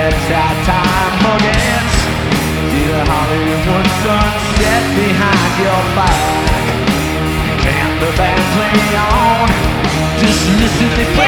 bedside time muggins. See the Hollywood sunset behind your back. And the band play on, just listen to play.